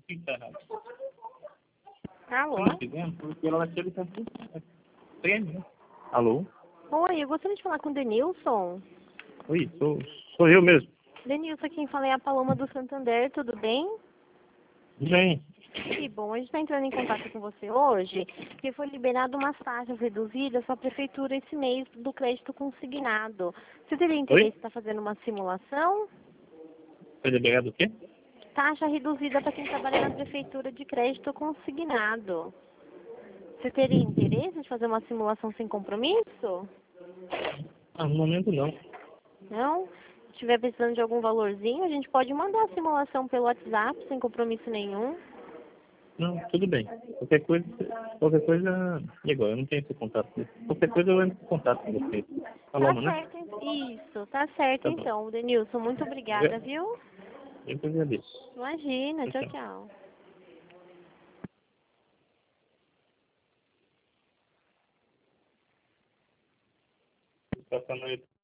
que tá errado? Alô? Tá fizendo? Porque ela vai ser prêmio, né? Alô? Oi, eu gostaria de falar com o Denilson. Oi, sou eu mesmo. Denilson, quem fala é a Paloma do Santander, tudo bem? Bem, Que bom, a gente está entrando em contato com você hoje, porque foi liberado umas taxas reduzidas para a prefeitura esse mês do crédito consignado. Você teria interesse oi? em estar fazendo uma simulação? Foi liberado o quê? Taxa reduzida para quem trabalha na prefeitura de crédito consignado. Você teria interesse de fazer uma simulação sem compromisso? Ah, no momento não. Não? Se estiver precisando de algum valorzinho, a gente pode mandar a simulação pelo WhatsApp, sem compromisso nenhum. Não, tudo bem. Qualquer coisa, igual, eu não tenho esse contato. Qualquer coisa eu entro em contato com você. Tá Paloma, né? certo, isso, tá certo Tá bom. então, Denilson. Muito obrigada, viu? Eu que agradeço. Imagina, Tchau, tchau, tchau. tchau. Passando aí.